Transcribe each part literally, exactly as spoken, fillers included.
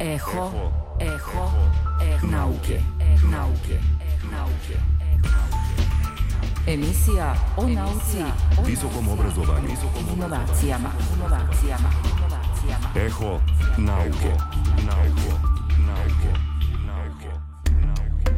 Eho, eho, eho nauke, nauke, nauke. Emisija o nauci, visokom obrazovanju, inovacijama, inovacijama, inovacijama. Eho nauke, nauke, nauke, nauke, nauke.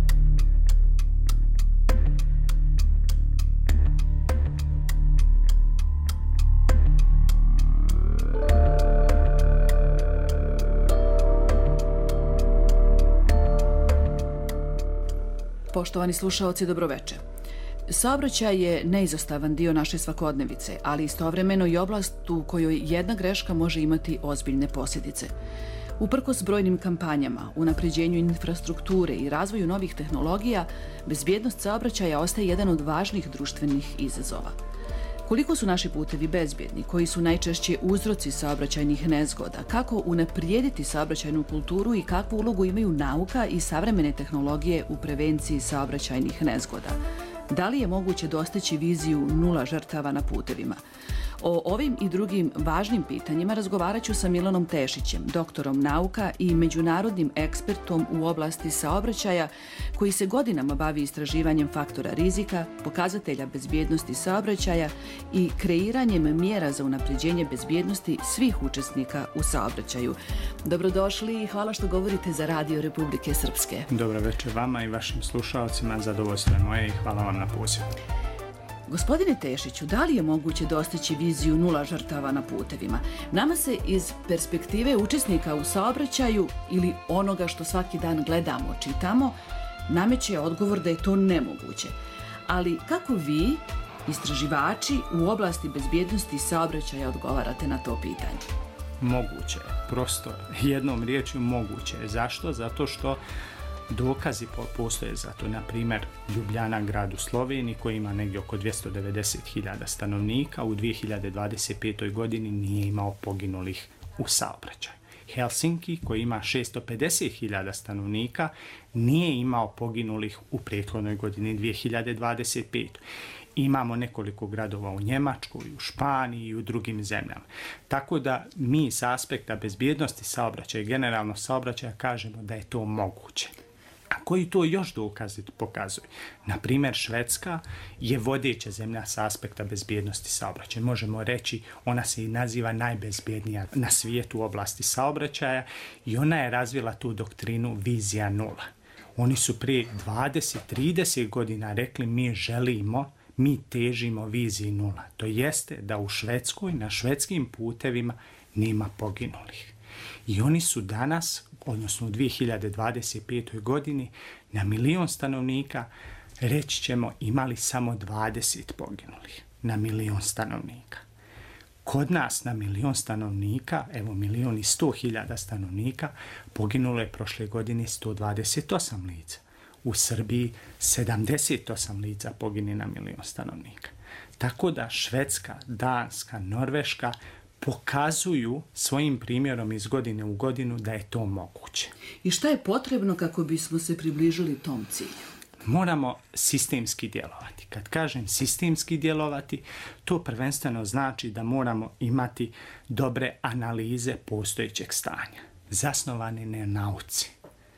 Poštovani slušaoci, dobroveče. Saobraćaj je neizostavan dio naše svakodnevice, ali istovremeno i oblast u kojoj jedna greška može imati ozbiljne posljedice. Uprkos brojnim kampanjama, unapređenju infrastrukture i razvoju novih tehnologija, bezbjednost saobraćaja ostaje jedan od važnih društvenih izazova. Koliko su naši putevi bezbjedni, koji su najčešće uzroci saobraćajnih nezgoda, kako unaprijediti saobraćajnu kulturu i kakvu ulogu imaju nauka i savremene tehnologije u prevenciji saobraćajnih nezgoda? Da li je moguće dostići viziju nula žrtava na putevima? O ovim i drugim važnim pitanjima razgovarat ću sa Milanom Tešićem, doktorom nauka i međunarodnim ekspertom u oblasti saobraćaja, koji se godinama bavi istraživanjem faktora rizika, pokazatelja bezbjednosti saobraćaja i kreiranjem mjera za unapređenje bezbjednosti svih učesnika u saobraćaju. Dobrodošli i hvala što govorite za Radio Republike Srpske. Dobro večer vama i vašim slušalcima, zadovoljstvo je moje i hvala vam na pozivu. Gospodine Tešiću, da li je moguće dostići viziju nula žrtava na putevima? Nama se iz perspektive učesnika u saobraćaju ili onoga što svaki dan gledamo, čitamo, nameće odgovor da je to nemoguće. Ali kako vi, istraživači u oblasti bezbjednosti saobraćaja, odgovarate na to pitanje? Moguće je, prosto jednom riječju moguće je. Zašto? Zato što dokazi postoje za to. Na primjer, Ljubljana, grad u Sloveniji koji ima negdje oko dvjesto devedeset hiljada stanovnika, u dvije hiljade dvadeset petoj godini nije imao poginulih u saobraćaju. Helsinki koji ima šesto pedeset hiljada stanovnika nije imao poginulih u prethodnoj godini dvije hiljade dvadeset petoj. Imamo nekoliko gradova u Njemačkoj, u Španiji i u drugim zemljama. Tako da mi s aspekta bezbjednosti saobraćaja i generalno saobraćaja kažemo da je to moguće. A koji to još dokazi pokazuju? Na primjer, Švedska je vodeća zemlja s aspekta bezbjednosti saobraćaja. Možemo reći, ona se i naziva najbezbjednija na svijetu u oblasti saobraćaja i ona je razvila tu doktrinu vizija nula. Oni su prije dvadeset do trideset godina rekli mi želimo, mi težimo viziji nula. To jeste da u Švedskoj, na švedskim putevima nema poginulih. I oni su danas, odnosno u dvije hiljade dvadeset petoj godini, na milion stanovnika, reći ćemo, imali samo dvadeset poginulih na milion stanovnika. Kod nas na milion stanovnika, evo milion i sto hiljada stanovnika, poginulo je prošle godine sto dvadeset osam lica. U Srbiji sedamdeset osam lica pogine na milion stanovnika. Tako da Švedska, Danska, Norveška pokazuju svojim primjerom iz godine u godinu da je to moguće. I šta je potrebno kako bismo se približili tom cilju? Moramo sistemski djelovati. Kad kažem sistemski djelovati, to prvenstveno znači da moramo imati dobre analize postojećeg stanja, zasnovane na nauci.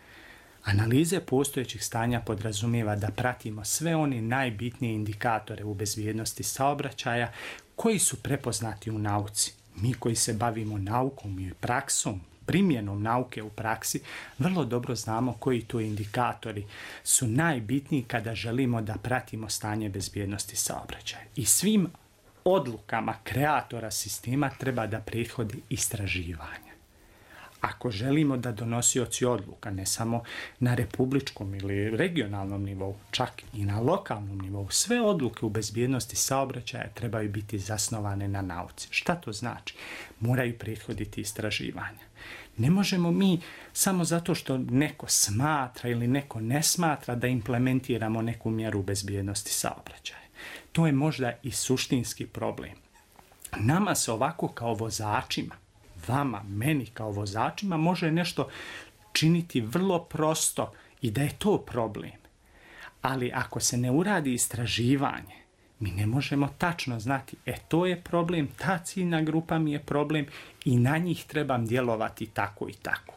Analize postojećih stanja podrazumijeva da pratimo sve one najbitnije indikatore u bezbjednosti saobraćaja koji su prepoznati u nauci. Mi koji se bavimo naukom i praksom, primjenom nauke u praksi, vrlo dobro znamo koji to indikatori su najbitniji kada želimo da pratimo stanje bezbjednosti saobraćaja. I svim odlukama kreatora sistema treba da prethodi istraživanje. Ako želimo da donosioci odluka, ne samo na republičkom ili regionalnom nivou, čak i na lokalnom nivou, sve odluke u bezbjednosti saobraćaja trebaju biti zasnovane na nauci. Šta to znači? Moraju prethoditi istraživanja. Ne možemo mi samo zato što neko smatra ili neko ne smatra da implementiramo neku mjeru bezbjednosti saobraćaja. To je možda i suštinski problem. Nama se ovako kao vozačima, vama, meni kao vozačima, može nešto činiti vrlo prosto i da je to problem. Ali ako se ne uradi istraživanje, mi ne možemo tačno znati, e to je problem, ta ciljna grupa mi je problem i na njih trebam djelovati tako i tako.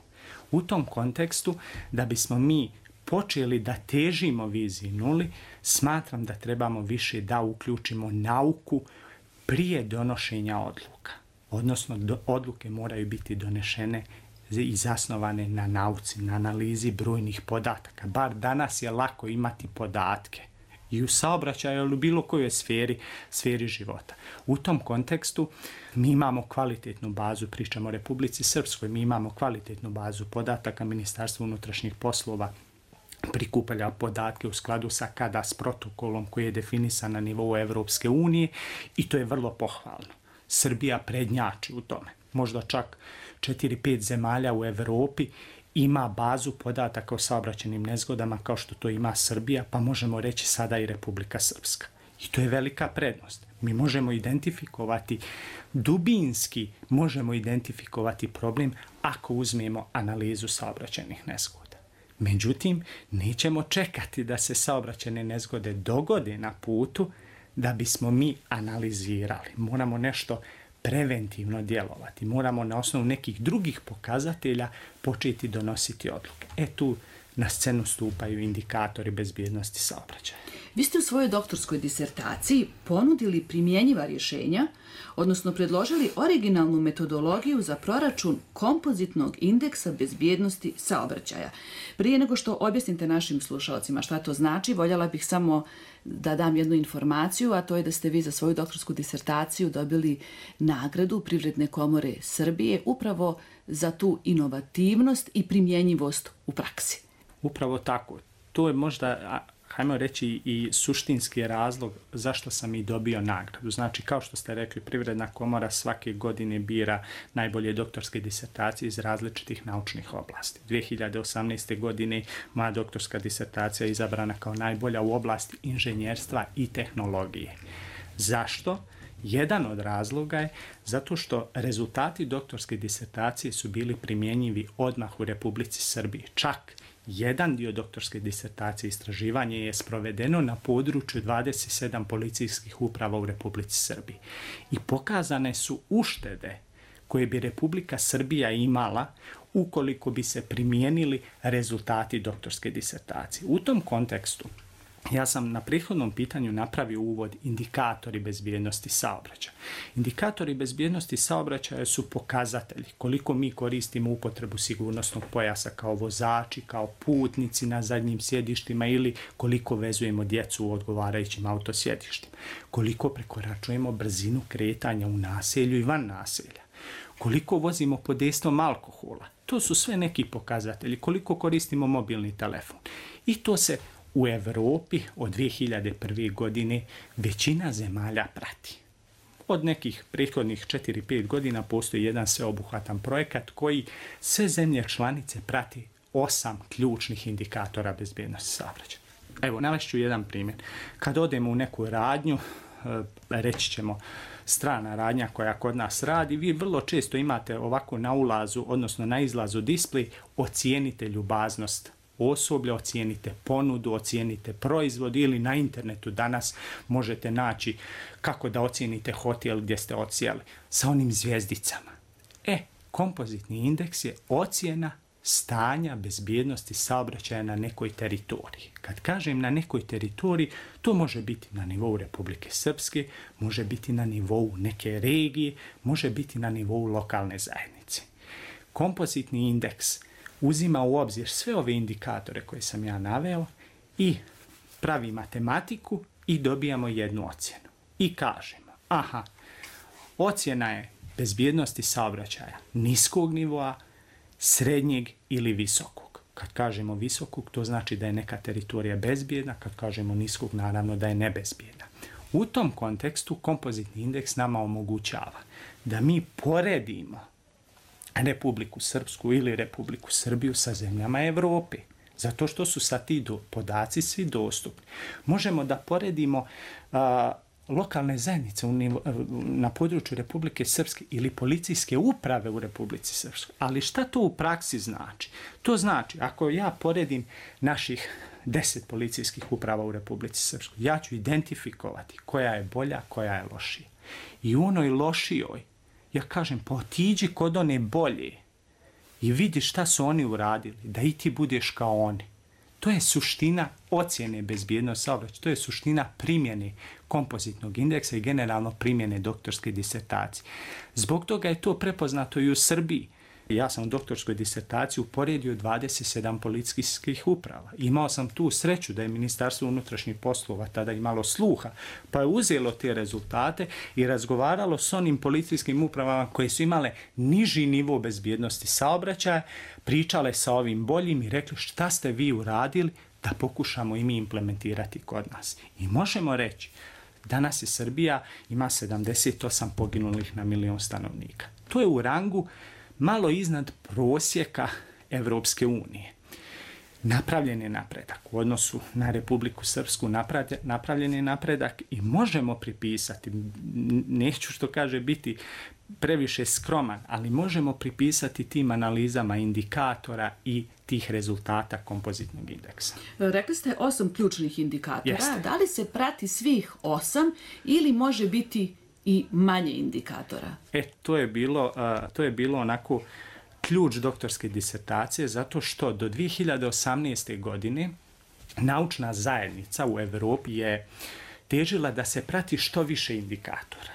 U tom kontekstu, da bismo mi počeli da težimo viziji nuli, smatram da trebamo više da uključimo nauku prije donošenja odluka. Odnosno, do, odluke moraju biti donešene i zasnovane na nauci, na analizi brojnih podataka. Bar danas je lako imati podatke i u saobraćaju ili u bilo kojoj sferi, sferi života. U tom kontekstu mi imamo kvalitetnu bazu, pričamo o Republici Srpskoj, mi imamo kvalitetnu bazu podataka Ministarstva unutrašnjih poslova, prikuplja podatke u skladu sa KADAS protokolom koji je definisan na nivou Evropske unije i to je vrlo pohvalno. Srbija prednjači u tome. Možda čak četiri pet zemalja u Evropi ima bazu podataka o saobraćajnim nezgodama kao što to ima Srbija, pa možemo reći sada i Republika Srpska. I to je velika prednost. Mi možemo identifikovati, dubinski možemo identifikovati problem ako uzmemo analizu saobraćajnih nezgoda. Međutim, nećemo čekati da se saobraćajne nezgode dogode na putu da bismo mi analizirali. Moramo nešto preventivno djelovati. Moramo na osnovu nekih drugih pokazatelja početi donositi odluke. E tu na scenu stupaju indikatori bezbjednosti saobraćaja. Vi ste u svojoj doktorskoj disertaciji ponudili primjenjiva rješenja, odnosno predložili originalnu metodologiju za proračun kompozitnog indeksa bezbjednosti saobraćaja. Prije nego što objasnite našim slušalcima šta to znači, voljela bih samo da dam jednu informaciju, a to je da ste vi za svoju doktorsku disertaciju dobili nagradu Privredne komore Srbije upravo za tu inovativnost i primjenjivost u praksi. Upravo tako. To je možda, hajmo reći, i suštinski razlog zašto sam i dobio nagradu. Znači, kao što ste rekli, Privredna komora svake godine bira najbolje doktorske disertacije iz različitih naučnih oblasti. dvije hiljade osamnaeste. godine moja doktorska disertacija je izabrana kao najbolja u oblasti inženjerstva i tehnologije. Zašto? Jedan od razloga je zato što rezultati doktorske disertacije su bili primjenjivi odmah u Republici Srbiji. Čak jedan dio doktorske disertacije istraživanje je sprovedeno na području dvadeset sedam policijskih uprava u Republici Srbiji. I pokazane su uštede koje bi Republika Srbija imala ukoliko bi se primijenili rezultati doktorske disertacije. U tom kontekstu ja sam na prethodnom pitanju napravio uvod indikatori bezbjednosti saobraćaja. Indikatori bezbjednosti saobraćaja su pokazatelji koliko mi koristimo upotrebu sigurnosnog pojasa kao vozači, kao putnici na zadnjim sjedištima ili koliko vezujemo djecu u odgovarajućim autosjedištima, koliko prekoračujemo brzinu kretanja u naselju i van naselja, koliko vozimo pod dejstvom alkohola. To su sve neki pokazatelji, koliko koristimo mobilni telefon. I to se u Evropi od dvije hiljade prve. godine većina zemalja prati. Od nekih prethodnih četiri pet godina postoji jedan sveobuhvatan projekat koji sve zemlje članice prati osam ključnih indikatora bezbjednosti saobraćaja. Evo, navešću jedan primjer. Kad odemo u neku radnju, reći ćemo strana radnja koja kod nas radi, vi vrlo često imate ovako na ulazu, odnosno na izlazu displej, ocijenite ljubaznost osoblja, ocijenite ponudu, ocijenite proizvod ili na internetu danas možete naći kako da ocijenite hotel gdje ste odsjeli sa onim zvijezdicama. E, kompozitni indeks je ocjena stanja bezbjednosti saobraćaja na nekoj teritoriji. Kad kažem na nekoj teritoriji, to može biti na nivou Republike Srpske, može biti na nivou neke regije, može biti na nivou lokalne zajednice. Kompozitni indeks uzima u obzir sve ove indikatore koje sam ja naveo i pravi matematiku i dobijamo jednu ocjenu. I kažemo, aha, ocjena je bezbjednosti saobraćaja niskog nivoa, srednjeg ili visokog. Kad kažemo visokog, to znači da je neka teritorija bezbjedna, kad kažemo niskog, naravno da je nebezbjedna. U tom kontekstu kompozitni indeks nama omogućava da mi poredimo Republiku Srpsku ili Republiku Srbiju sa zemljama Evrope, zato što su sa ti do, podaci svi dostupni. Možemo da poredimo a, lokalne zajednice u nivo, na području Republike Srpske ili policijske uprave u Republici Srpskoj. Ali šta to u praksi znači? To znači, ako ja poredim naših deset policijskih uprava u Republici Srpskoj, ja ću identifikovati koja je bolja, koja je lošija. I u onoj lošijoj ja kažem, pa otiđi kod one bolje i vidi šta su oni uradili, da i ti budeš kao oni. To je suština ocjene bezbjednosti saobraćaja, to je suština primjene kompozitnog indeksa i generalno primjene doktorske disertacije. Zbog toga je to prepoznato i u Srbiji. Ja sam u doktorskoj disertaciji uporedio dvadeset sedam policijskih uprava. Imao sam tu sreću da je Ministarstvo unutrašnjih poslova tada imalo sluha, pa je uzelo te rezultate i razgovaralo s onim policijskim upravama koje su imale niži nivo bezbjednosti saobraćaja, pričale sa ovim boljim i rekli šta ste vi uradili da pokušamo i mi implementirati kod nas. I možemo reći, danas je Srbija ima sedamdeset osam poginulih na milion stanovnika. To je u rangu malo iznad prosjeka Evropske unije. Napravljen je napredak u odnosu na Republiku Srpsku, napravljen je napredak i možemo pripisati, neću što kaže biti previše skroman, ali možemo pripisati tim analizama indikatora i tih rezultata kompozitnog indeksa. Rekli ste osam ključnih indikatora. Jeste. Da li se prati svih osam ili može biti i manje indikatora? E, to je bilo, uh, to je bilo onako ključ doktorske disertacije, zato što do dvije hiljade osamnaeste. godine naučna zajednica u Evropi je težila da se prati što više indikatora.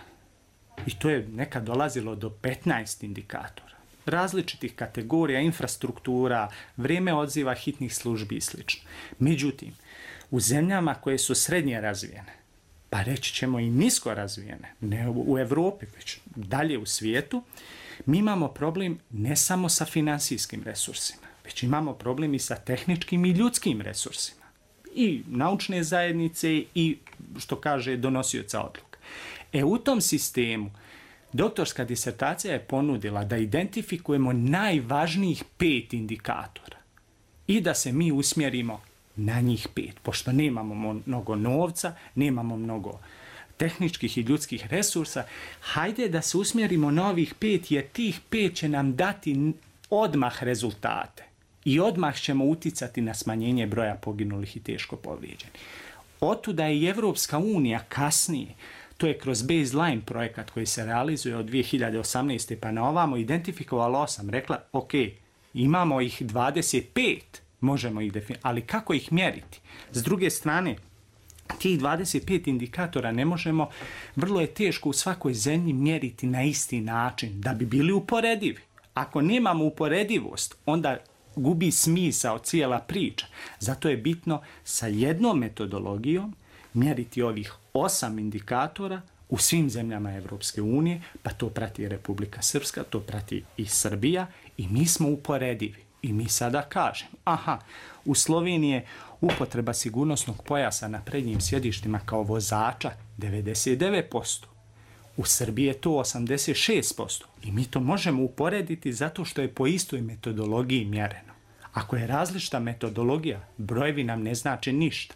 I to je nekad dolazilo do petnaest indikatora. Različitih kategorija, infrastruktura, vrijeme odziva hitnih službi i sl. Međutim, u zemljama koje su srednje razvijene, pa reći ćemo i nisko razvijene, ne u Evropi, već dalje u svijetu, mi imamo problem ne samo sa finansijskim resursima, već imamo problem i sa tehničkim i ljudskim resursima. I naučne zajednice i, što kaže, donosioca odluka. E, u tom sistemu doktorska disertacija je ponudila da identifikujemo najvažnijih pet indikatora i da se mi usmjerimo na njih pet, pošto nemamo mnogo novca, nemamo mnogo tehničkih i ljudskih resursa, hajde da se usmjerimo na ovih pet, jer tih pet će nam dati odmah rezultate i odmah ćemo uticati na smanjenje broja poginulih i teško povrijeđenih. Otuda je i Evropska unija kasnije, to je kroz baseline projekat koji se realizuje od dvije hiljade osamnaeste. pa na ovamo identifikovala osam, rekla, ok, imamo ih dvadeset pet, možemo ih definirati, ali kako ih mjeriti? S druge strane, tih dvadeset pet indikatora ne možemo, vrlo je teško u svakoj zemlji mjeriti na isti način, da bi bili uporedivi. Ako nemamo uporedivost, onda gubi smisao cijela priča. Zato je bitno sa jednom metodologijom mjeriti ovih osam indikatora u svim zemljama Evropske unije, pa to prati Republika Srpska, to prati i Srbija i mi smo uporedivi. I mi sada kažemo, aha, u Sloveniji je upotreba sigurnosnog pojasa na prednjim sjedištima kao vozača devedeset devet posto. U Srbiji je to osamdeset šest posto. I mi to možemo uporediti zato što je po istoj metodologiji mjereno. Ako je različita metodologija, brojevi nam ne znači ništa.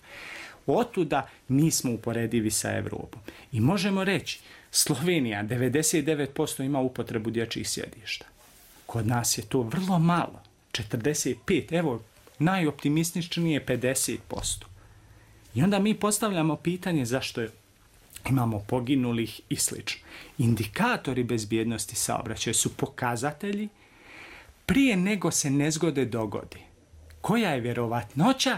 Otuda mi smo uporedivi sa Evropom. I možemo reći, Slovenija devedeset devet posto ima upotrebu dječjih sjedišta. Kod nas je to vrlo malo. četrdeset pet, evo, najoptimističnije je pedeset posto. I onda mi postavljamo pitanje zašto imamo poginulih i sl. Indikatori bezbjednosti saobraćaja su pokazatelji prije nego se nezgode dogodi. Koja je vjerovatnoća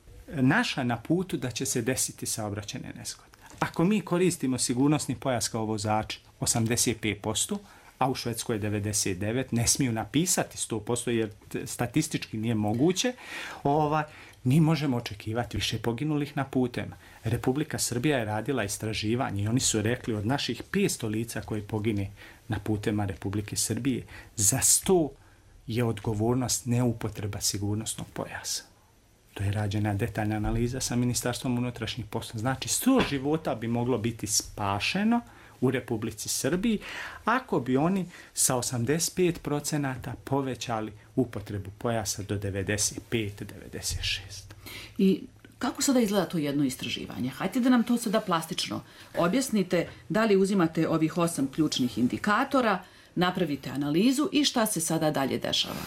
naša na putu da će se desiti saobraćajne nezgode? Ako mi koristimo sigurnosni pojas kao vozač osamdeset pet posto, a u Švedskoj je devedeset devet, ne smiju napisati sto posto jer statistički nije moguće, ova, mi možemo očekivati više poginulih na putima. Republika Srbija je radila istraživanje i oni su rekli od naših petsto lica koji pogine na putima Republike Srbije, za sto je odgovornost neupotreba sigurnosnog pojasa. To je rađena detaljna analiza sa Ministarstvom unutrašnjih poslova. Znači, sto života bi moglo biti spašeno u Republici Srbiji ako bi oni sa osamdeset pet procenata povećali upotrebu pojasa do devedeset pet do devedeset šest. I kako sada izgleda to jedno istraživanje? Hajde da nam to sada plastično objasnite, da li uzimate ovih osam ključnih indikatora, napravite analizu i šta se sada dalje dešava?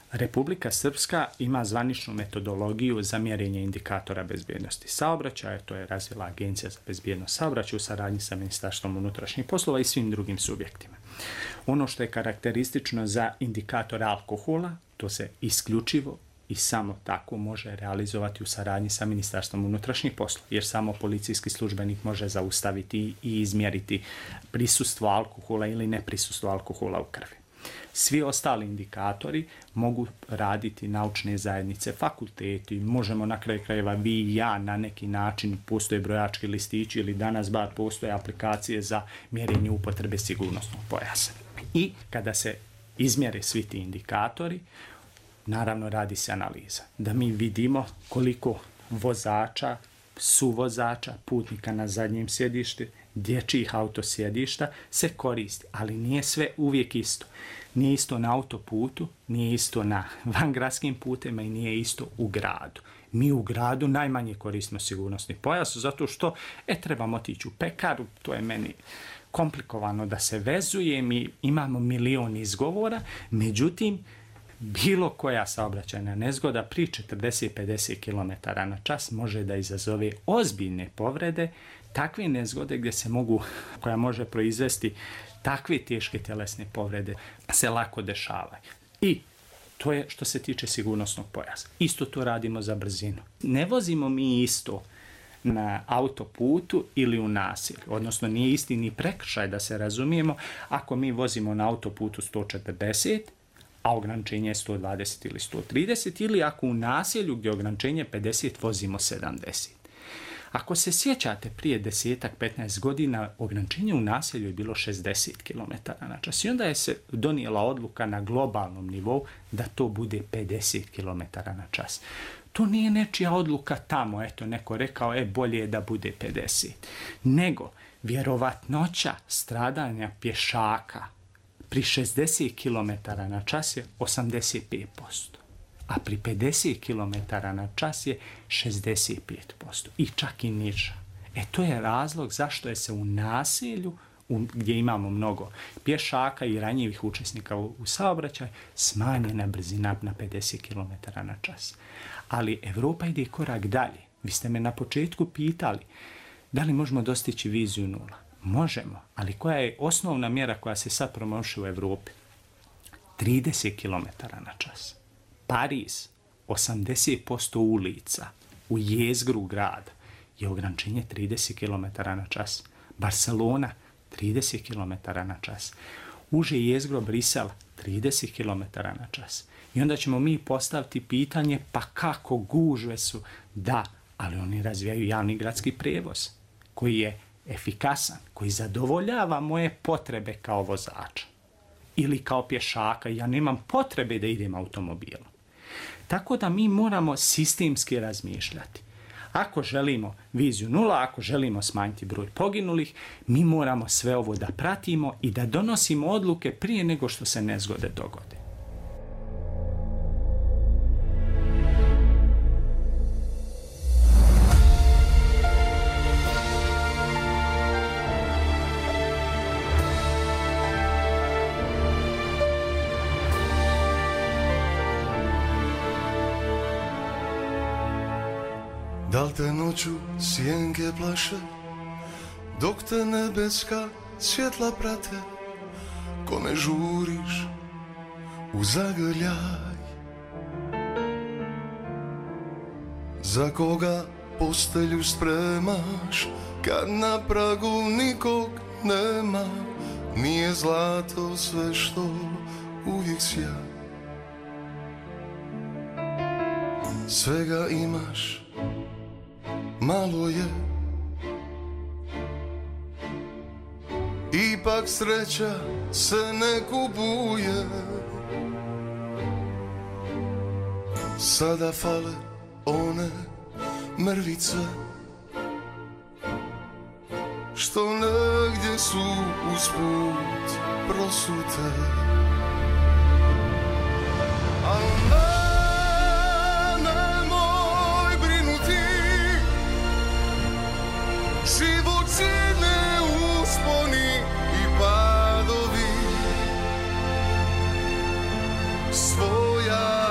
Republika Srpska ima zvaničnu metodologiju za mjerenje indikatora bezbjednosti saobraćaja, to je razvila Agencija za bezbjednost saobraćaja u saradnji sa Ministarstvom unutrašnjih poslova i svim drugim subjektima. Ono što je karakteristično za indikator alkohola, to se isključivo i samo tako može realizovati u saradnji sa Ministarstvom unutrašnjih poslova, jer samo policijski službenik može zaustaviti i izmjeriti prisustvo alkohola ili neprisustvo alkohola u krvi. Svi ostali indikatori mogu raditi naučne zajednice, fakulteti, možemo na kraju krajeva vi i ja na neki način, postoje brojački listići ili danas bar postoje aplikacije za mjerenje upotrebe sigurnosnog pojasa. I kada se izmjere svi ti indikatori, naravno radi se analiza, da mi vidimo koliko vozača, suvozača, putnika na zadnjem sjedištu, dječjih autosjedišta se koristi, ali nije sve uvijek isto. Nije isto na autoputu, nije isto na vangradskim putima i nije isto u gradu. Mi u gradu najmanje koristimo sigurnosni pojas, zato što e, trebamo otići u pekaru, to je meni komplikovano da se vezuje, mi imamo milion izgovora, međutim, bilo koja saobraćajna nezgoda pri četrdeset do pedeset kilometara na čas može da izazove ozbiljne povrede, takve nezgode gdje se mogu, koja može proizvesti takve teške tjelesne povrede se lako dešavaju. I to je što se tiče sigurnosnog pojasa. Isto to radimo za brzinu. Ne vozimo mi isto na autoputu ili u naselju, odnosno nije isti ni prekršaj, da se razumijemo, ako mi vozimo na autoputu sto četrdeset, a ograničenje je sto dvadeset ili sto trideset, ili ako u naselju gdje je ograničenje pedeset vozimo sedamdeset. Ako se sjećate, prije desetak do petnaest godina ograničenje u naselju je bilo šezdeset kilometara na čas i onda je se donijela odluka na globalnom nivou da to bude pedeset kilometara na čas. To nije nečija odluka tamo, eto neko rekao, e bolje je da bude pedeset. Nego vjerovatnoća stradanja pješaka pri šezdeset kilometara na čas je osamdeset pet posto. A pri pedeset kilometara na čas je šezdeset pet posto i čak i niža. E to je razlog zašto je se u naselju, u, gdje imamo mnogo pješaka i ranjivih učesnika u, u saobraćaju, smanjena brzina na pedeset kilometara na čas. Ali Evropa ide korak dalje. Vi ste me na početku pitali da li možemo dostići viziju nula. Možemo, ali koja je osnovna mjera koja se sad promoviše u Evropi? trideset kilometara na čas. Pariz, osamdeset posto ulica u jezgru grada je ograničenje trideset kilometara na čas. Barcelona, trideset kilometara na čas. Uže jezgro Brisela, trideset kilometara na čas. I onda ćemo mi postaviti pitanje, pa kako gužve su? Da, ali oni razvijaju javni gradski prevoz koji je efikasan, koji zadovoljava moje potrebe kao vozača ili kao pješaka. Ja nemam potrebe da idem automobilom. Tako da mi moramo sistemski razmišljati. Ako želimo viziju nula, ako želimo smanjiti broj poginulih, mi moramo sve ovo da pratimo i da donosimo odluke prije nego što se nezgode dogode. Dal te noću sjenke plaše, dok te nebeska svjetla prate, kome žuriš u zagrljaj, za koga postelju spremaš, kad na pragu nikog nema, nije zlato sve što uvijek sja. Svega imaš, malo je, ipak sreća se ne kupuje. Sada fale one mrvice što negdje su usput prosute. Al ne, nemoj brinuti, život cijene usponi i padovi, svoja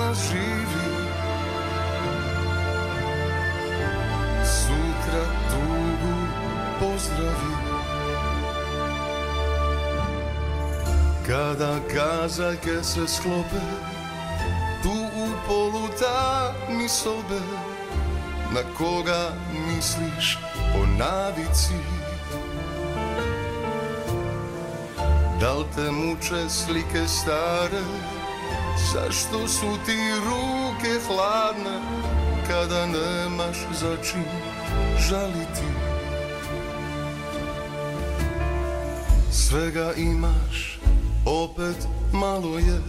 danas živi, sutra tugu pozdravi. Kada kazaljke se sklope, tu u polu tami sobe, na koga misliš po navici? Da li te muče slike stare, zašto su ti ruke hladne, kada nemaš za čim žaliti? Svega imaš, opet malo je,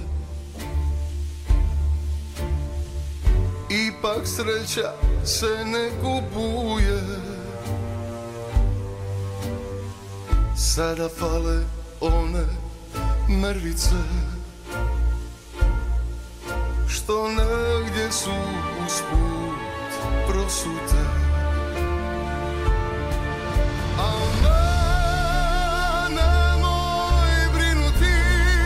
ipak sreća se ne kupuje. Sada fale one mrvice što negdje su usput prosute. A me nemoj brinuti,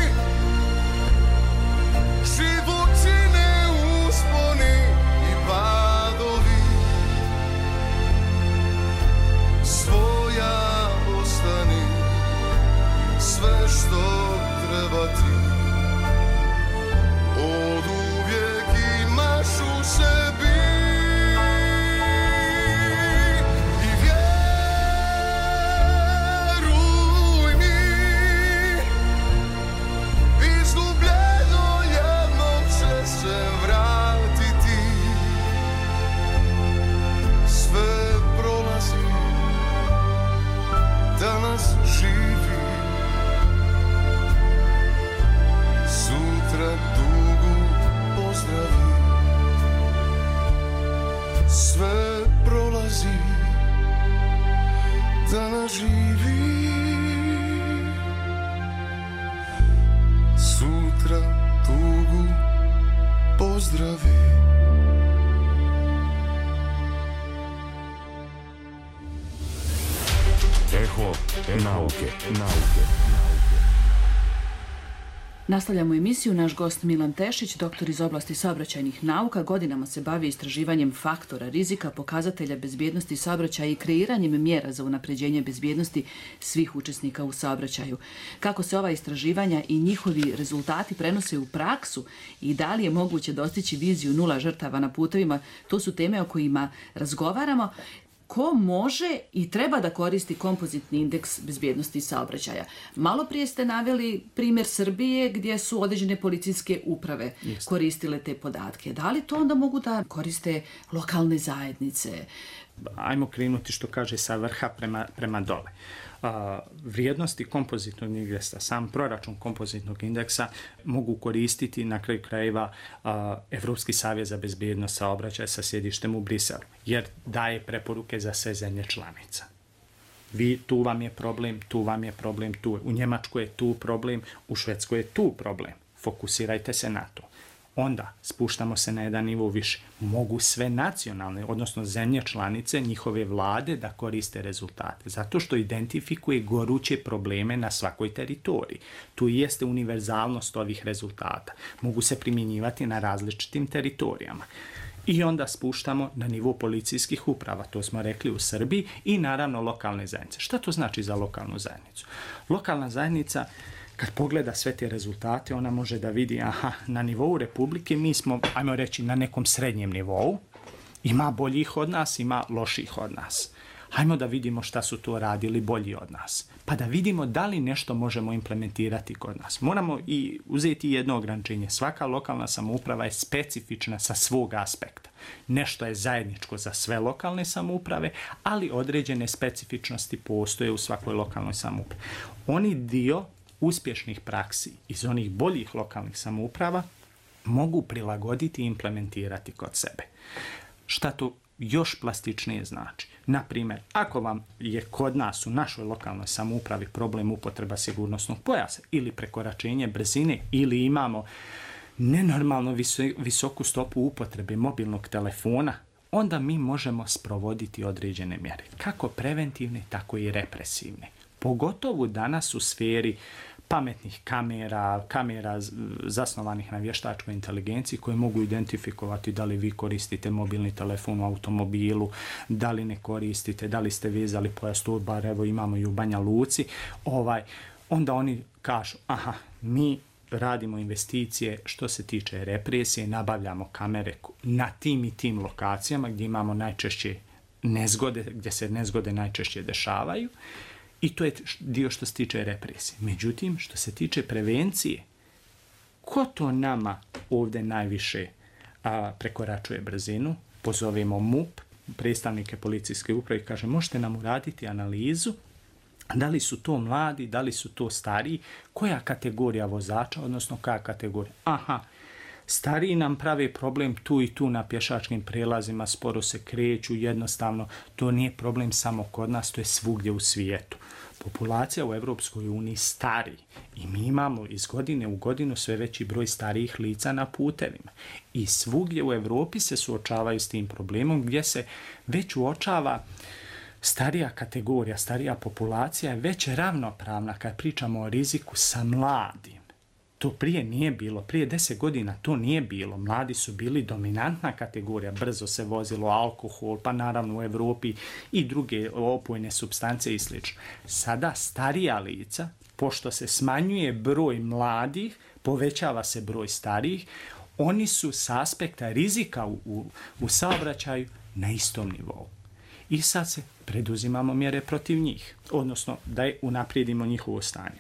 život čine usponi i padovi. Svoja ostani, sve što treba ti, od uvijek imaš u sebi. I vjeruj mi, izgubljeno jednom će se vratiti. Sve prolazi, danas živi, sutra tugu pozdravi. Sve prolazi, danas živi, sutra tugu pozdravi. Eho nauke, nauke. Nastavljamo emisiju. Naš gost Milan Tešić, doktor iz oblasti saobraćajnih nauka, godinama se bavi istraživanjem faktora rizika, pokazatelja bezbjednosti saobraćaja i kreiranjem mjera za unapređenje bezbjednosti svih učesnika u saobraćaju. Kako se ova istraživanja i njihovi rezultati prenose u praksu i da li je moguće dostići viziju nula žrtava na putevima, to su teme o kojima razgovaramo. Ko može i treba da koristi kompozitni indeks bezbjednosti saobraćaja? Malo prije ste naveli primjer Srbije gdje su određene policijske uprave Jeste. koristile te podatke. Da li to onda mogu da koriste lokalne zajednice? Ajmo krenuti što kaže sa vrha prema, prema dole. Uh, vrijednosti kompozitnog indeksa, sam proračun kompozitnog indeksa mogu koristiti na kraju krajeva uh, Evropski savjet za bezbjednost saobraćaja sa sjedištem u Briselu, jer daje preporuke za sve zemlje članica. Vi, tu vam je problem, tu vam je problem, tu. U Njemačkoj je tu problem, u Švedskoj je tu problem. Fokusirajte se na to. Onda spuštamo se na jedan nivo više. Mogu sve nacionalne, odnosno zemlje članice, njihove vlade da koriste rezultate. Zato što identifikuje goruće probleme na svakoj teritoriji. Tu jeste univerzalnost ovih rezultata. Mogu se primjenjivati na različitim teritorijama. I onda spuštamo na nivo policijskih uprava, to smo rekli u Srbiji, i naravno lokalne zajednice. Šta to znači za lokalnu zajednicu? Lokalna zajednica, kad pogleda sve te rezultate, ona može da vidi, aha, na nivou Republike mi smo, ajmo reći, na nekom srednjem nivou. Ima boljih od nas, ima loših od nas. Hajmo da vidimo šta su to radili bolji od nas. Pa da vidimo da li nešto možemo implementirati kod nas. Moramo i uzeti jedno ograničenje. Svaka lokalna samouprava je specifična sa svog aspekta. Nešto je zajedničko za sve lokalne samouprave, ali određene specifičnosti postoje u svakoj lokalnoj samoupravi. Oni dio uspješnih praksi iz onih boljih lokalnih samouprava mogu prilagoditi i implementirati kod sebe. Šta to još plastičnije znači? Naprimjer, ako vam je kod nas u našoj lokalnoj samoupravi problem upotreba sigurnosnog pojasa ili prekoračenje brzine ili imamo nenormalno visoku stopu upotrebe mobilnog telefona, onda mi možemo sprovoditi određene mjere. Kako preventivne, tako i represivne. Pogotovo danas u sferi pametnih kamera, kamera zasnovanih na vještačkoj inteligenciji koje mogu identifikovati da li vi koristite mobilni telefon u automobilu, da li ne koristite, da li ste vezali pojas turbar, evo imamo i u Banja Luci, ovaj, onda oni kažu, aha, mi radimo investicije što se tiče represije, nabavljamo kamere na tim i tim lokacijama gdje imamo najčešće nezgode, gdje se nezgode najčešće dešavaju i to je dio što se tiče represije. Međutim, što se tiče prevencije, ko to nama ovdje najviše a, prekoračuje brzinu? Pozovemo M U P, predstavnike policijske uprave i kaže možete nam uraditi analizu da li su to mladi, da li su to stariji, koja kategorija vozača, odnosno koja kategorija. Aha, stariji nam prave problem tu i tu na pješačkim prelazima, sporo se kreću, jednostavno, to nije problem samo kod nas, to je svugdje u svijetu. Populacija u Evropskoj uniji stari i mi imamo iz godine u godinu sve veći broj starijih lica na putevima. I svugdje u Evropi se suočavaju s tim problemom gdje se već uočava starija kategorija, starija populacija je već ravnopravna kad pričamo o riziku sa mladim. To prije nije bilo, prije deset godina to nije bilo. Mladi su bili dominantna kategorija, brzo se vozilo alkohol, pa naravno u Evropi i druge opojne supstance i sl. Sada starija lica, pošto se smanjuje broj mladih, povećava se broj starijih, oni su s aspekta rizika u, u, u saobraćaju na istom nivou. I sad se preduzimamo mjere protiv njih, odnosno da je unaprijedimo njihovo stanje.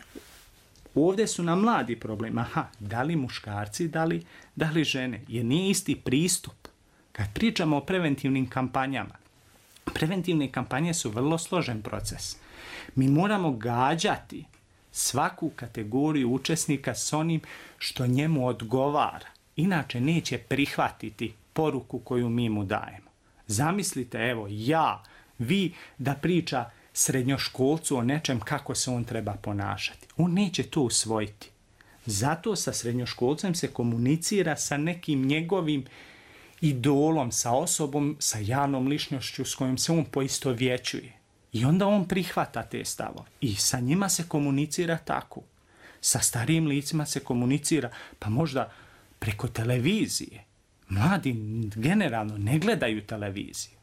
Ovdje su nam mladi problem. Aha, da li muškarci, da li, da li žene? Jer nije isti pristup. Kad pričamo o preventivnim kampanjama, preventivne kampanje su vrlo složen proces. Mi moramo gađati svaku kategoriju učesnika s onim što njemu odgovara. Inače neće prihvatiti poruku koju mi mu dajemo. Zamislite, evo, ja, vi, da priča srednjoškolcu o nečem kako se on treba ponašati. On neće to usvojiti. Zato sa srednjoškolcem se komunicira sa nekim njegovim idolom, sa osobom, sa javnom ličnošću s kojom se on poistovjećuje. I onda on prihvata te stavove. I sa njima se komunicira tako. Sa starijim licima se komunicira, pa možda preko televizije. Mladi generalno ne gledaju televiziju.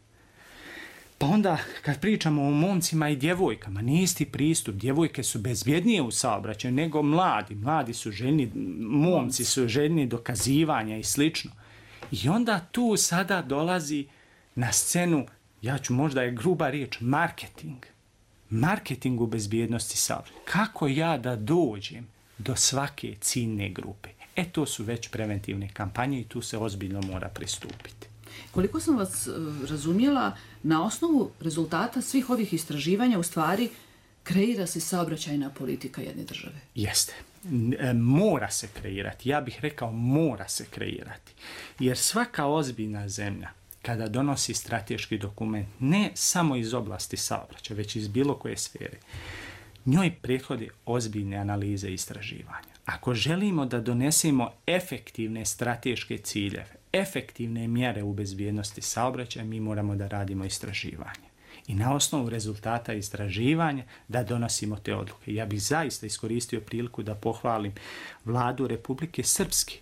Pa onda kad pričamo o momcima i djevojkama, nije isti pristup. Djevojke su bezbjednije u saobraćaju nego mladi. Mladi su željni, momci su željni dokazivanja i slično. I onda tu sada dolazi na scenu, ja ću možda je gruba riječ, marketing. Marketing u bezbjednosti saobraćaja. Kako ja da dođem do svake ciljne grupe? E, to su već preventivne kampanje i tu se ozbiljno mora pristupiti. Koliko sam vas razumjela, na osnovu rezultata svih ovih istraživanja u stvari kreira se saobraćajna politika jedne države. Jeste. Mora se kreirati. Ja bih rekao mora se kreirati. Jer svaka ozbiljna zemlja kada donosi strateški dokument, ne samo iz oblasti saobraćaja, već iz bilo koje sfere, njoj prethode ozbiljne analize i istraživanja. Ako želimo da donesemo efektivne strateške ciljeve, efektivne mjere u bezbjednosti saobraćaja, mi moramo da radimo istraživanje. I na osnovu rezultata istraživanja da donosimo te odluke. Ja bih zaista iskoristio priliku da pohvalim Vladu Republike Srpske.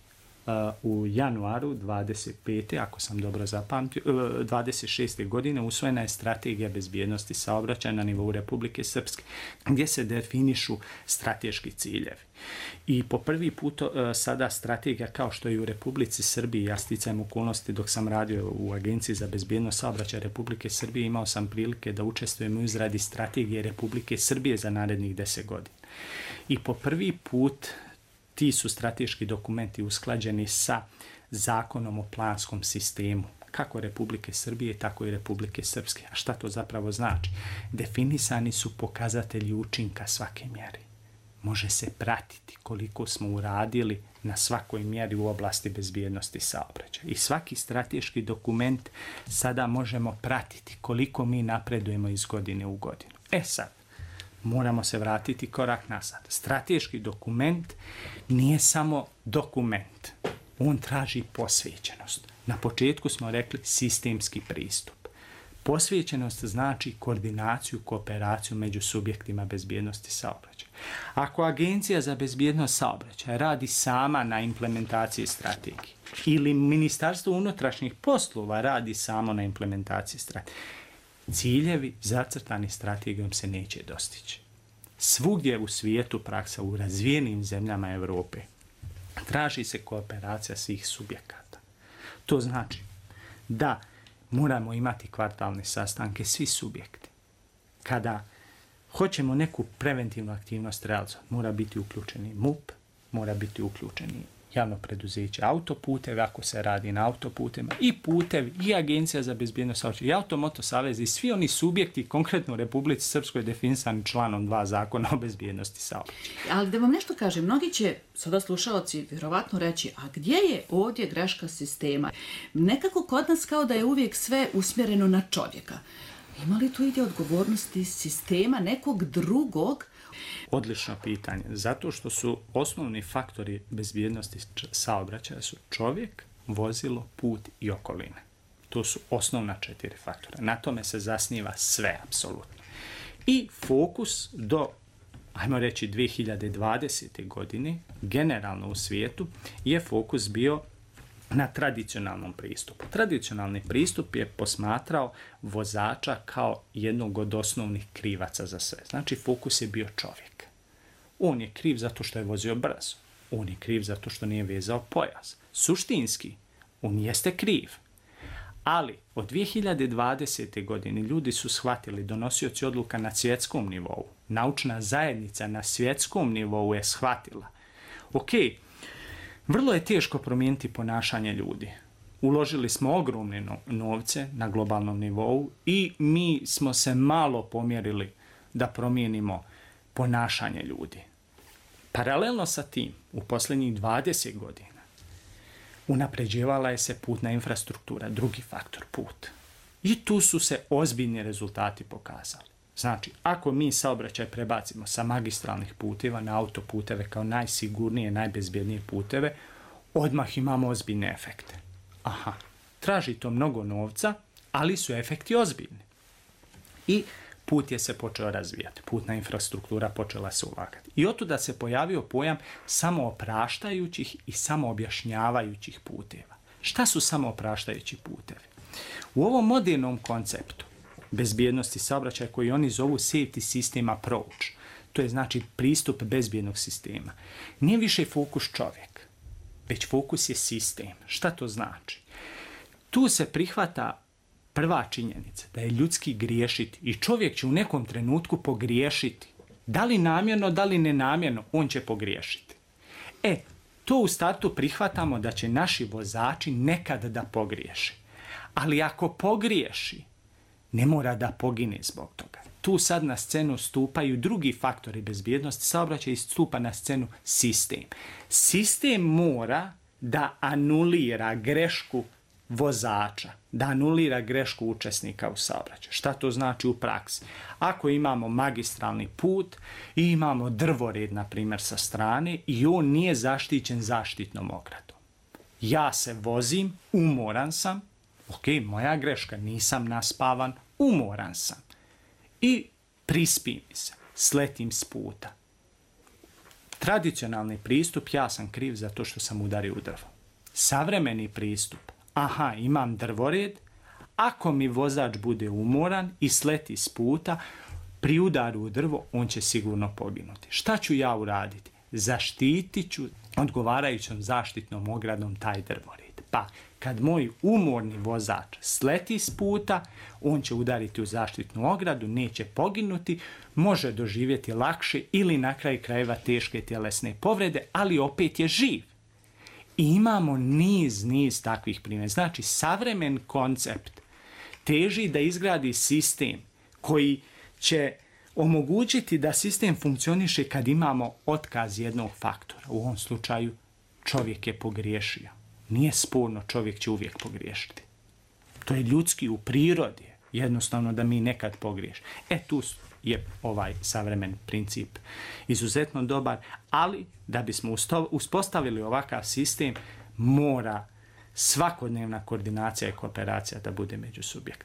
U januaru dvadeset pete ako sam dobro zapamtio, dvadeset šeste godine usvojena je strategija bezbjednosti saobraćaja na nivou Republike Srpske, gdje se definišu strateški ciljevi. I po prvi put sada strategija, kao što je u Republici Srbiji, ja sticajem okolnosti dok sam radio u Agenciji za bezbjednost saobraćaja Republike Srbije, imao sam prilike da učestvujem u izradi strategije Republike Srbije za narednih deset godina. I po prvi put ti su strateški dokumenti usklađeni sa zakonom o planskom sistemu, kako Republike Srbije, tako i Republike Srpske. A šta to zapravo znači? Definisani su pokazatelji učinka svake mjere. Može se pratiti koliko smo uradili na svakoj mjeri u oblasti bezbjednosti saobraćaja. I svaki strateški dokument sada možemo pratiti koliko mi napredujemo iz godine u godinu. E sad, moramo se vratiti korak nazad. Strateški dokument nije samo dokument. On traži posvećenost. Na početku smo rekli sistemski pristup. Posvećenost znači koordinaciju, kooperaciju među subjektima bezbjednosti saobraćaja. Ako Agencija za bezbjednost saobraćaja radi sama na implementaciji strategije ili Ministarstvo unutrašnjih poslova radi samo na implementaciji strategije, ciljevi zacrtani strategijom se neće dostići. Svugdje u svijetu praksa, u razvijenim zemljama Europe, traži se kooperacija svih subjekata. To znači da moramo imati kvartalne sastanke svi subjekti. Kada hoćemo neku preventivnu aktivnost realizovati, mora biti uključeni M U P, mora biti uključeni javno preduzeće autoputeve, ako se radi na autoputema, i putevi, i Agencija za bezbjednost saobraćaja, i Automoto savez, i svi oni subjekti, konkretno u Republici Srpskoj definisani članom dva Zakona o bezbjednosti saobraćaja. Ali da vam nešto kažem, mnogi će sada slušalci vjerovatno reći, a gdje je ovdje greška sistema? Nekako kod nas kao da je uvijek sve usmjereno na čovjeka. Ima li tu ide odgovornosti sistema nekog drugog? Odlično pitanje. Zato što su osnovni faktori bezbjednosti saobraćaja su čovjek, vozilo, put i okoline. To su osnovna četiri faktora. Na tome se zasniva sve, apsolutno. I fokus do, ajmo reći, dvije hiljade dvadesete. godine, generalno u svijetu, je fokus bio na tradicionalnom pristupu. Tradicionalni pristup je posmatrao vozača kao jednog od osnovnih krivaca za sve. Znači, fokus je bio čovjek. On je kriv zato što je vozio brzo. On je kriv zato što nije vezao pojas. Suštinski, on jeste kriv. Ali od dvije hiljade dvadesete. godine ljudi su shvatili, donosioci odluka na svjetskom nivou, naučna zajednica na svjetskom nivou je shvatila. Ok, vrlo je teško promijeniti ponašanje ljudi. Uložili smo ogromne novce na globalnom nivou i mi smo se malo pomjerili da promijenimo ponašanje ljudi. Paralelno sa tim, u posljednjih dvadeset godina, unapređivala je se putna infrastruktura, drugi faktor, put. I tu su se ozbiljni rezultati pokazali. Znači, ako mi saobraćaj prebacimo sa magistralnih puteva na autoputeve kao najsigurnije, najbezbjednije puteve, odmah imamo ozbiljne efekte. Aha, traži to mnogo novca, ali su efekti ozbiljni. I put je se počeo razvijati, putna infrastruktura počela se ulagati. I otuda se pojavio pojam samoopraštajućih i samoobjašnjavajućih puteva. Šta su samoopraštajući putevi? U ovom modernom konceptu bezbjednosti saobraćaja koji oni zovu safety system approach, to je znači pristup bezbjednog sistema, nije više fokus čovjek, već fokus je sistem. Šta to znači? Tu se prihvata prva činjenica da je ljudski griješiti i čovjek će u nekom trenutku pogriješiti. Da li namjerno, da li nenamjerno, on će pogriješiti. E, to u startu prihvatamo da će naši vozači nekad da pogriješe. Ali ako pogriješi, ne mora da pogine zbog toga. Tu sad na scenu stupaju drugi faktori bezbjednosti saobraćaja i stupa na scenu sistem. Sistem mora da anulira grešku vozača, da anulira grešku učesnika u saobraćaju. Šta to znači u praksi? Ako imamo magistralni put i imamo drvored, na primjer, sa strane i on nije zaštićen zaštitnom ogradom. Ja se vozim, umoran sam, ok, moja greška, nisam naspavan, umoran sam. I prispim se, sletim s puta. Tradicionalni pristup, ja sam kriv zato što sam udario u drvo. Savremeni pristup, aha, imam drvored, ako mi vozač bude umoran i sleti s puta, pri udaru u drvo, on će sigurno poginuti. Šta ću ja uraditi? Zaštitit ću odgovarajućom zaštitnom ogradom taj drvored. Pa, kad moj umorni vozač sleti s puta, on će udariti u zaštitnu ogradu, neće poginuti, može doživjeti lakše ili na kraju krajeva teške tjelesne povrede, ali opet je živ. I imamo niz, niz takvih primjera. Znači, savremen koncept teži da izgradi sistem koji će omogućiti da sistem funkcioniše kad imamo otkaz jednog faktora. U ovom slučaju čovjek je pogriješio. Nije sporno, čovjek će uvijek pogriješiti. To je ljudski, u prirodi. Jednostavno da mi nekad pogriješimo. E tu je ovaj savremen princip izuzetno dobar, ali da bismo uspostavili ovakav sistem, mora svakodnevna koordinacija i kooperacija da bude među subjektima.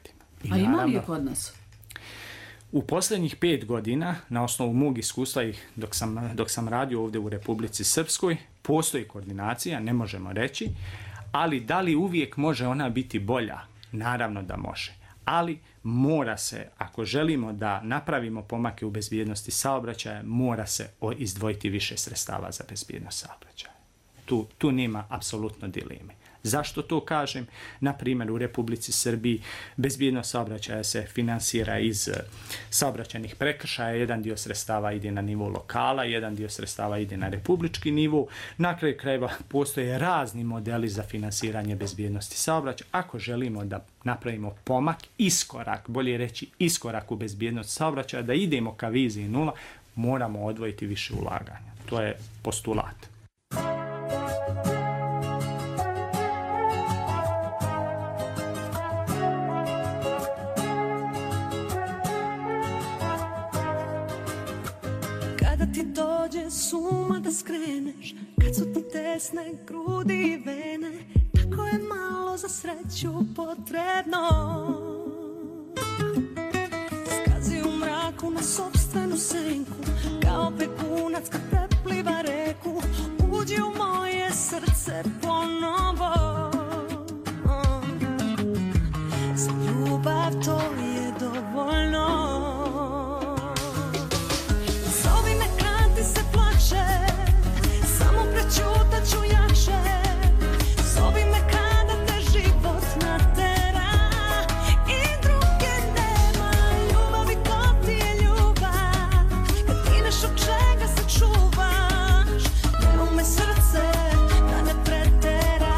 I A ima li naravno, je kod nas? u posljednjih pet godina, na osnovu mog iskustva i dok sam, dok sam radio ovdje u Republici Srpskoj, postoji koordinacija, ne možemo reći, ali da li uvijek može ona biti bolja? Naravno da može. Ali mora se, ako želimo da napravimo pomake u bezbjednosti saobraćaja, mora se izdvojiti više sredstava za bezbjednost saobraćaja. Tu, tu nema apsolutno dileme. Zašto to kažem? Na primjer, u Republici Srbiji bezbjednost saobraćaja se finansira iz saobraćajnih prekršaja, jedan dio sredstava ide na nivo lokala, jedan dio sredstava ide na republički nivo. Na kraju krajeva postoje razni modeli za finansiranje bezbjednosti saobraćaja. Ako želimo da napravimo pomak, iskorak, bolje reći iskorak u bezbjednost saobraćaja, da idemo ka viziji nula, moramo odvojiti više ulaganja. To je postulat. Ti dođe suma da skreneš, kad su ti tesne grudi i vene, tako je malo za sreću potrebno. Skazi u mraku na sopstvenu senku, kao begunac kad prepliva reku, uđi u moje srce ponovo. Za ljubav to je dovoljno. Čutat ću jače, zovi me kada te život natera i druge nema, ljubavi to ti je ljubav, kad gineš od čega se čuvaš, ne ume srce da ne pretera.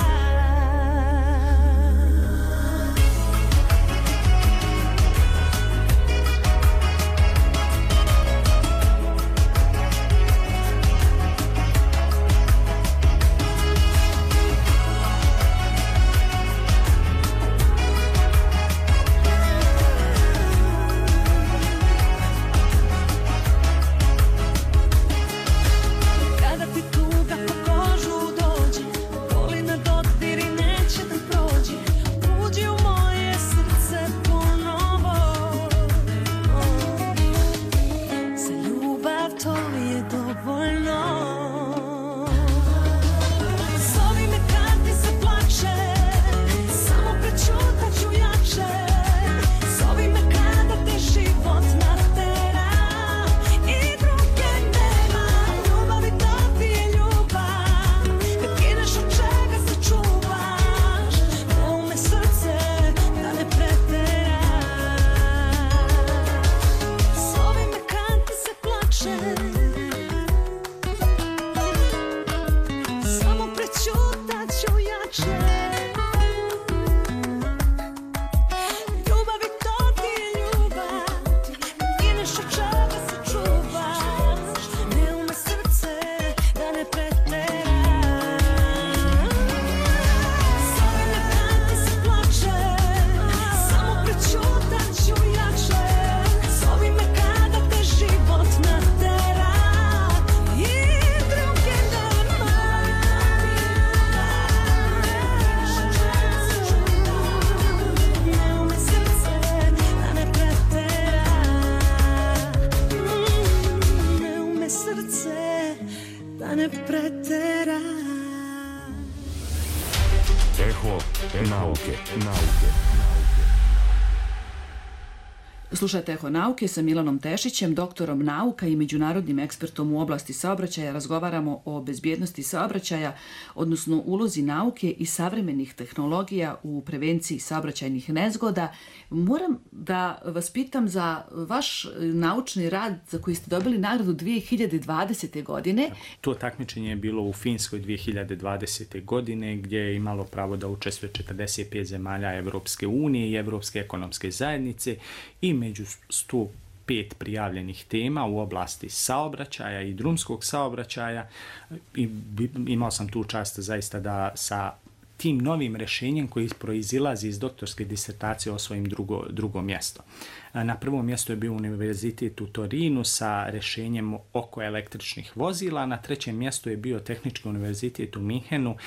Slušajte Eho nauke sa Milanom Tešićem, doktorom nauka i međunarodnim ekspertom u oblasti saobraćaja. Razgovaramo o bezbjednosti saobraćaja, odnosno ulozi nauke i savremenih tehnologija u prevenciji saobraćajnih nezgoda. Moram da vas pitam za vaš naučni rad za koji ste dobili nagradu dvije hiljade dvadesete. godine. To takmičenje je bilo u Finskoj dvije hiljade dvadesete. godine gdje je imalo pravo da učestvuje četrdeset pet zemalja Evropske unije i Evropske ekonomske zajednice i među sto pet prijavljenih tema u oblasti saobraćaja i drumskog saobraćaja. I imao sam tu čast zaista da sa tim novim rješenjem koji proizilazi iz doktorske disertacije osvojim drugo, drugo mjesto. Na prvom mjestu je bio Univerzitet u Torinu sa rješenjem oko električnih vozila, na trećem mjestu je bio Tehnički univerzitet u Minhenu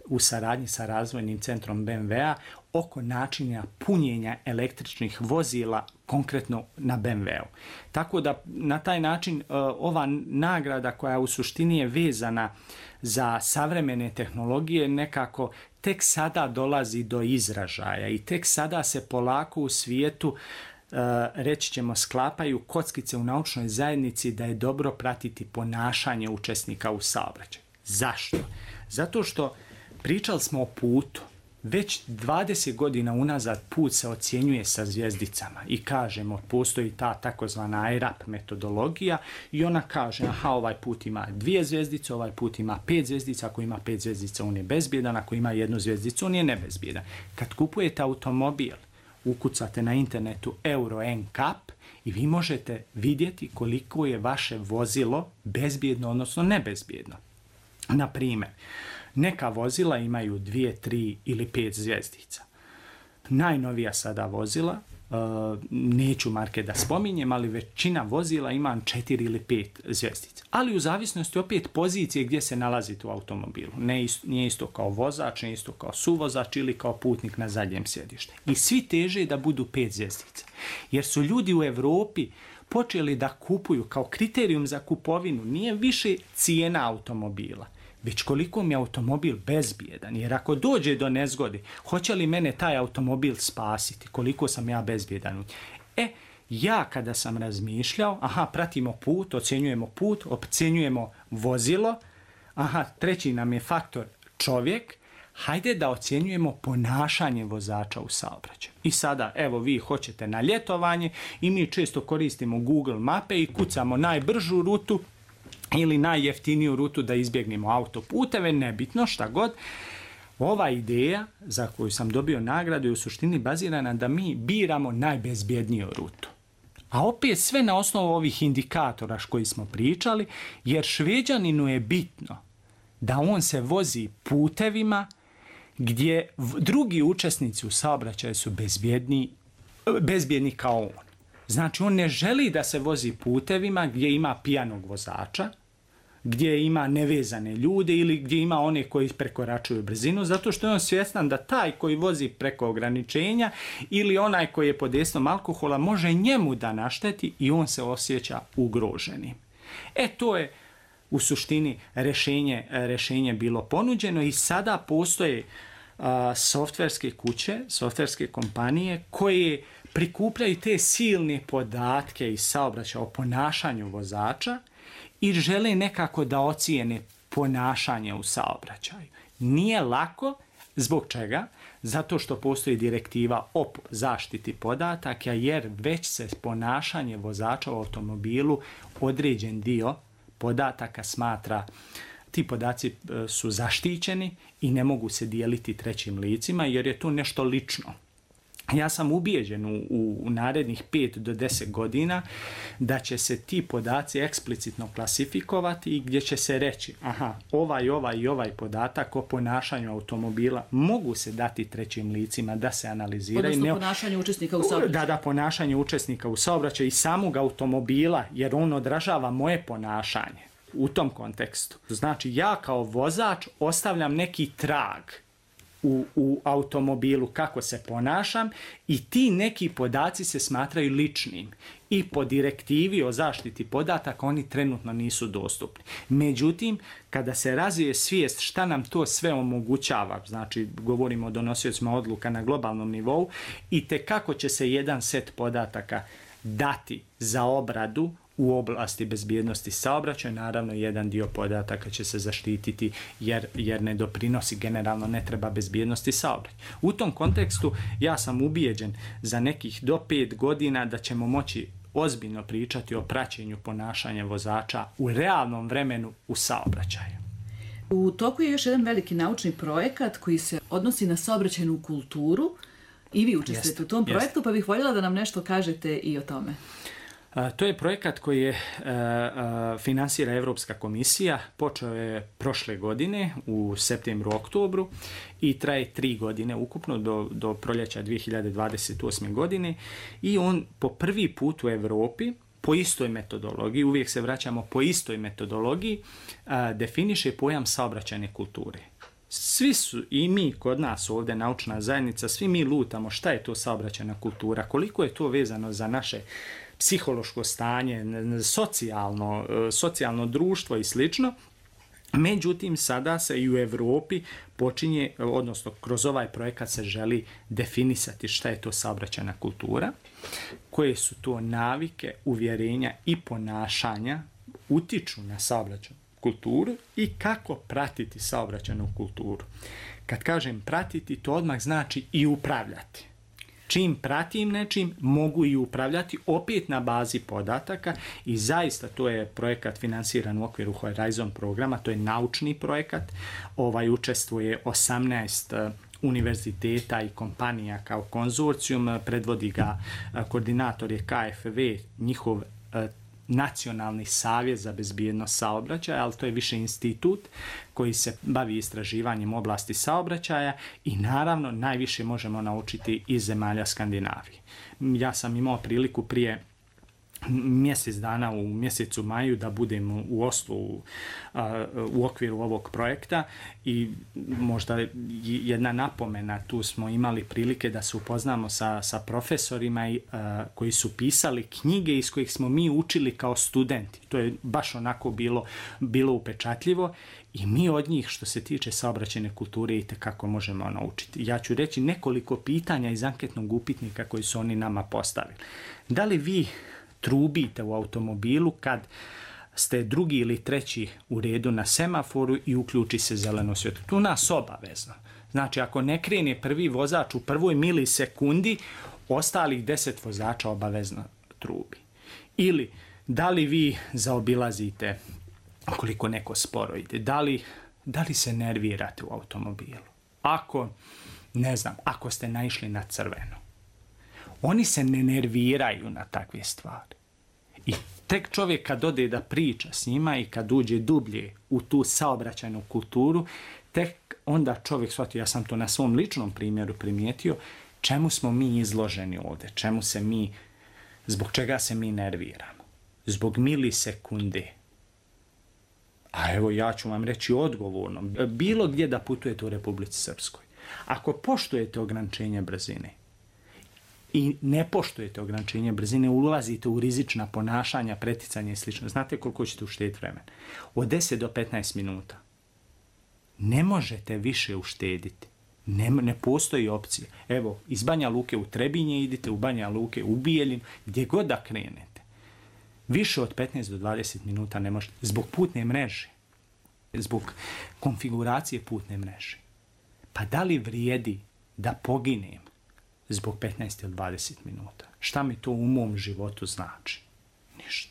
u saradnji sa razvojnim centrom B M W-a oko načina punjenja električnih vozila konkretno na B M W-u. Tako da na taj način ova nagrada koja u suštini je vezana za savremene tehnologije nekako tek sada dolazi do izražaja i tek sada se polako u svijetu reći ćemo sklapaju kockice u naučnoj zajednici da je dobro pratiti ponašanje učesnika u saobraćaju. Zašto? Zato što pričali smo o putu. Već dvadeset godina unazad put se ocjenjuje sa zvijezdicama i kažemo postoji ta takozvana I R A P metodologija i ona kaže aha ovaj put ima dvije zvijezdice, ovaj put ima pet zvijezdica, ako ima pet zvijezdica on je bezbjedan, ako ima jednu zvijezdicu on je nebezbjedan. Kad kupujete automobil, ukucate na internetu Euro N C A P i vi možete vidjeti koliko je vaše vozilo bezbjedno, odnosno nebezbjedno. Na primjer, neka vozila imaju dvije, tri ili pet zvjezdica. Najnovija sada vozila, neću marke da spominjem, ali većina vozila ima četiri ili pet zvjezdica. Ali u zavisnosti opet pozicije gdje se nalazite u automobilu. Ne isto, nije isto kao vozač, nije isto kao suvozač ili kao putnik na zadnjem sjedištu. I svi teže da budu pet zvjezdica. Jer su ljudi u Europi počeli da kupuju kao kriterijum za kupovinu nije više cijena automobila, već koliko mi je automobil bezbjedan. Jer ako dođe do nezgode, hoće li mene taj automobil spasiti? Koliko sam ja bezbjedan? E, ja kada sam razmišljao, aha, pratimo put, ocjenjujemo put, ocjenjujemo vozilo, aha, treći nam je faktor čovjek, hajde da ocjenjujemo ponašanje vozača u saobraćaju. I sada, evo, vi hoćete na ljetovanje i mi često koristimo Google mape i kucamo najbržu rutu ili najjeftiniju rutu da izbjegnemo autoputeve, nebitno šta god. Ova ideja za koju sam dobio nagradu je u suštini bazirana da mi biramo najbezbjedniju rutu. A opet sve na osnovu ovih indikatora koji smo pričali, jer Šveđaninu je bitno da on se vozi putevima gdje drugi učesnici u saobraćaju su bezbjedni, bezbjedni kao on. Znači, on ne želi da se vozi putevima gdje ima pijanog vozača, gdje ima nevezane ljude ili gdje ima one koji prekoračuju brzinu, zato što je on svjestan da taj koji vozi preko ograničenja ili onaj koji je pod dejstvom alkohola može njemu da našteti i on se osjeća ugroženim. E, to je u suštini rješenje, rješenje bilo ponuđeno i sada postoje a, softverske kuće, softverske kompanije koje prikupljaju te silne podatke iz saobraćaja o ponašanju vozača i žele nekako da ocijene ponašanje u saobraćaju. Nije lako, zbog čega? Zato što postoji direktiva o zaštiti podataka, jer već se ponašanje vozača u automobilu određen dio podataka smatra, ti podaci su zaštićeni i ne mogu se dijeliti trećim licima jer je to nešto lično. Ja sam ubijeđen u, u, u narednih pet do deset godina da će se ti podaci eksplicitno klasifikovati i gdje će se reći aha, ovaj, ovaj i ovaj podatak o ponašanju automobila mogu se dati trećim licima da se analiziraju. Odnosno ponašanje učesnika u saobraćaju. Da, da, ponašanje učesnika u saobraćaju i samog automobila, jer on odražava moje ponašanje u tom kontekstu. Znači, ja kao vozač ostavljam neki trag U, u automobilu kako se ponašam i ti neki podaci se smatraju ličnim i po direktivi o zaštiti podataka oni trenutno nisu dostupni. Međutim, kada se razvije svijest šta nam to sve omogućava, znači govorimo o donosiocima odluka na globalnom nivou i te kako će se jedan set podataka dati za obradu u oblasti bezbjednosti saobraćaja, naravno jedan dio podataka će se zaštititi jer, jer ne doprinosi, generalno ne treba bezbjednosti saobraćaja. U tom kontekstu ja sam ubijeđen za nekih do pet godina da ćemo moći ozbiljno pričati o praćenju ponašanja vozača u realnom vremenu u saobraćaju. U toku je još jedan veliki naučni projekat koji se odnosi na saobraćajnu kulturu i vi učestvujete u tom projektu, jest. Pa bih voljela da nam nešto kažete i o tome. A, to je projekat koji je a, a, finansira Evropska komisija, počeo je prošle godine u septembru, oktobru i traje tri godine ukupno do, do proljeća dvije hiljade dvadeset osme. godine i on po prvi put u Europi po istoj metodologiji, uvijek se vraćamo po istoj metodologiji, a, definiše pojam saobraćajne kulture. Svi su, i mi kod nas ovdje, naučna zajednica, svi mi lutamo šta je to saobraćajna kultura, koliko je to vezano za naše psihološko stanje, socijalno, socijalno društvo i slično. Međutim, sada se i u Evropi počinje, odnosno kroz ovaj projekat se želi definisati šta je to saobraćajna kultura, koje su to navike, uvjerenja i ponašanja utiču na saobraćajnu kulturu i kako pratiti saobraćajnu kulturu. Kad kažem pratiti, to odmah znači i upravljati. Čim pratim nečim, mogu i upravljati, opet na bazi podataka, i zaista to je projekat finansiran u okviru Horizon programa, to je naučni projekat, ovaj učestvuje osamnaest univerziteta i kompanija kao konzorcijum, predvodi ga koordinator je K F V, njihov Nacionalni savjet za bezbjednost saobraćaja, ali to je više institut koji se bavi istraživanjem oblasti saobraćaja i naravno najviše možemo naučiti iz zemalja Skandinavije. Ja sam imao priliku prije mjesec dana u mjesecu maju da budem u Oslu u, u okviru ovog projekta i možda jedna napomena, tu smo imali prilike da se upoznamo sa, sa profesorima i, a, koji su pisali knjige iz kojih smo mi učili kao studenti. To je baš onako bilo, bilo upečatljivo i mi od njih što se tiče saobraćajne kulture i tekako možemo naučiti. Ja ću reći nekoliko pitanja iz anketnog upitnika koji su oni nama postavili. Da li vi trubite u automobilu kad ste drugi ili treći u redu na semaforu i uključi se zeleno svjetlo? Tu nas obavezno. Znači, ako ne krene prvi vozač u prvoj milisekundi, ostalih deset vozača obavezno trubi. Ili, da li vi zaobilazite koliko neko sporo ide? Da li, da li se nervirate u automobilu? Ako, ne znam, ako ste naišli na crveno. Oni se ne nerviraju na takve stvari. I tek čovjek kad ode da priča s njima i kad uđe dublje u tu saobraćajnu kulturu, tek onda čovjek shvati, ja sam to na svom ličnom primjeru primijetio, čemu smo mi izloženi ovdje, čemu se mi, zbog čega se mi nerviramo. Zbog milisekunde. A evo ja ću vam reći odgovorno, bilo gdje da putujete u Republici Srpskoj, ako poštujete ograničenje brzine, i ne poštujete ograničenje brzine, ulazite u rizična ponašanja, preticanje i slično. Znate koliko ćete uštediti vremena? Od deset do petnaest minuta. Ne možete više uštediti. Ne, ne postoji opcije. Evo, iz Banja Luke u Trebinje idite, u Banja Luke u Bijeljinu, gdje god da krenete. Više od petnaest do dvadeset minuta ne možete. Zbog putne mreže. Zbog konfiguracije putne mreže. Pa da li vrijedi da poginem zbog petnaest ili dvadeset minuta? Šta mi to u mom životu znači? Ništa.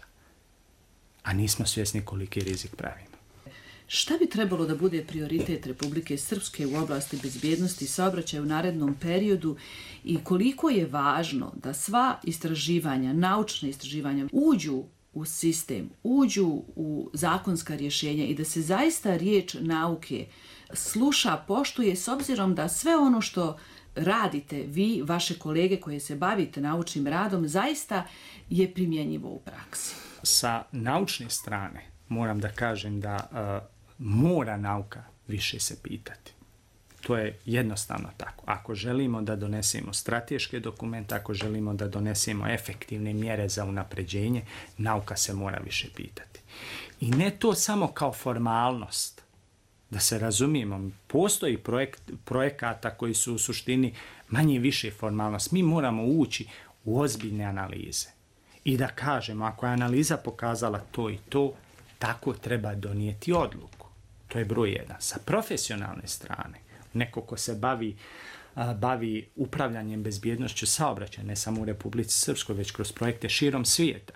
A nismo svjesni koliki rizik pravimo. Šta bi trebalo da bude prioritet Republike Srpske u oblasti bezbjednosti saobraćaja u narednom periodu i koliko je važno da sva istraživanja, naučna istraživanja uđu u sistem, uđu u zakonska rješenja i da se zaista riječ nauke sluša, poštuje, s obzirom da sve ono što radite vi, vaše kolege koje se bavite naučnim radom, zaista je primjenjivo u praksi? Sa naučne strane moram da kažem da uh, mora nauka više se pitati. To je jednostavno tako. Ako želimo da donesemo strateške dokumente, ako želimo da donesemo efektivne mjere za unapređenje, nauka se mora više pitati. I ne to samo kao formalnost. Da se razumijemo, postoji projekt, projekata koji su u suštini manje više formalnost. Mi moramo ući u ozbiljne analize i da kažemo, ako je analiza pokazala to i to, tako treba donijeti odluku. To je broj jedan. Sa profesionalne strane, neko ko se bavi, a, bavi upravljanjem bezbjednošću saobraćaja, ne samo u Republici Srpskoj, već kroz projekte širom svijeta.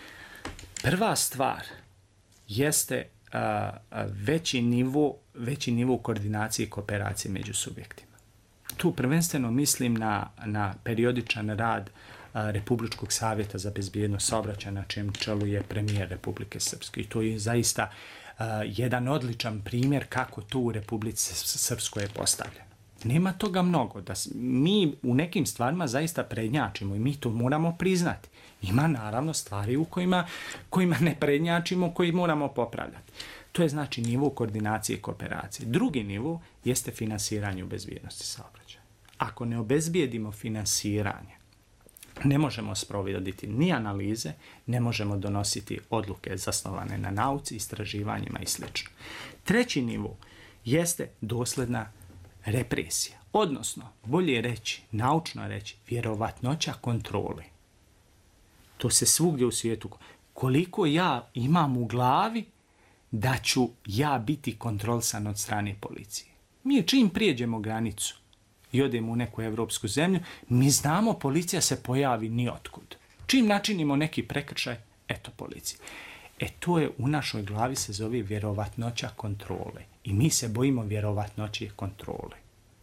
Prva stvar jeste a, a, veći nivo, veći nivo koordinacije i kooperacije među subjektima. Tu prvenstveno mislim na, na periodičan rad a, Republičkog savjeta za bezbjednost saobraćaja, na čijem čelu je premijer Republike Srpske. I to je zaista a, jedan odličan primjer kako to u Republici Srpskoj je postavljeno. Nema toga mnogo. Da mi u nekim stvarima zaista prednjačimo i mi to moramo priznati. Ima naravno stvari u kojima, kojima ne prednjačimo, koji moramo popravljati. To je znači nivo koordinacije i kooperacije. Drugi nivo jeste finansiranje u bezbjednosti saobraćaja. Ako ne obezbijedimo finansiranje, ne možemo sprovoditi ni analize, ne možemo donositi odluke zasnovane na nauci, istraživanjima i sl. Treći nivo jeste dosljedna represija. Odnosno, bolje reći, naučno reći, vjerovatnoća kontrole. To se svugdje u svijetu. Koliko ja imam u glavi da ću ja biti kontrolisan od strane policije. Mi čim prijeđemo granicu i odemo u neku evropsku zemlju, mi znamo policija se pojavi niotkud. Čim načinimo neki prekršaj, eto policija. E to je u našoj glavi se zove vjerovatnoća kontrole. I mi se bojimo vjerovatnoće kontrole.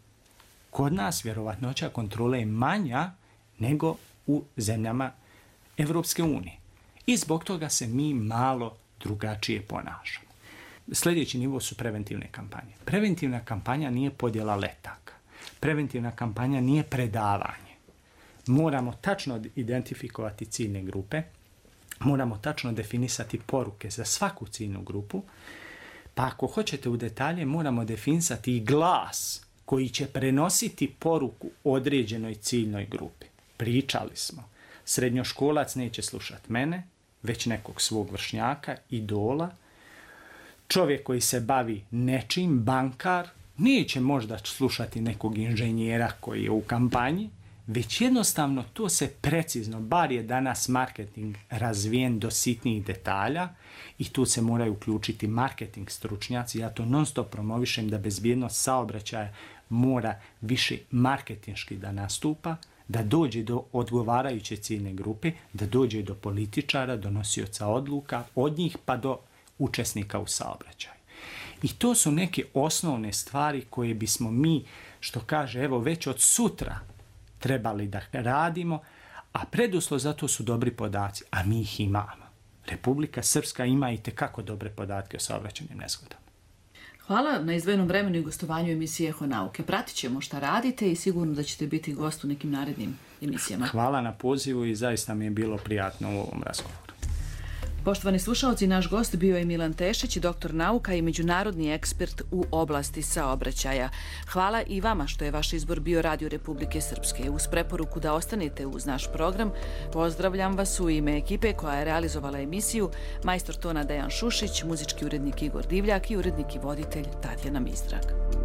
Kod nas vjerovatnoća kontrole je manja nego u zemljama Evropske unije. I zbog toga se mi malo drugačije ponašamo. Sljedeći nivo su preventivne kampanje. Preventivna kampanja nije podjela letaka. Preventivna kampanja nije predavanje. Moramo tačno identifikovati ciljne grupe, moramo tačno definisati poruke za svaku ciljnu grupu, pa ako hoćete u detalje, moramo definisati i glas koji će prenositi poruku određenoj ciljnoj grupi. Pričali smo, srednjoškolac neće slušati mene, već nekog svog vršnjaka, idola. Čovjek koji se bavi nečim, bankar, neće možda slušati nekog inženjera koji je u kampanji, već jednostavno to se precizno, bar je danas marketing razvijen do sitnijih detalja i tu se moraju uključiti marketing stručnjaci. Ja to non stop promovišem da bezbjednost saobraćaja mora više marketinški da nastupa, da dođe do odgovarajuće ciljne grupe, da dođe do političara, donosioca odluka, od njih pa do učesnika u saobraćaju. I to su neke osnovne stvari koje bismo mi, što kaže, evo već od sutra trebali da radimo, a preduslov za to su dobri podaci, a mi ih imamo. Republika Srpska ima i tekako dobre podatke o saobraćajnim nezgodama. Hvala na izdvojenom vremenu i gostovanju emisije Eho nauke. Pratit ćemo šta radite i sigurno da ćete biti gost u nekim narednim emisijama. Hvala na pozivu i zaista mi je bilo prijatno u ovom razgovoru. Poštovani slušalci, naš gost bio je Milan Tešić, doktor nauka i međunarodni ekspert u oblasti saobraćaja. Hvala i vama što je vaš izbor bio Radio Republike Srpske. Uz preporuku da ostanete uz naš program, pozdravljam vas u ime ekipe koja je realizovala emisiju, majstor tona Dejan Šušić, muzički urednik Igor Divljak i urednik i voditelj Tatjana Mistrak.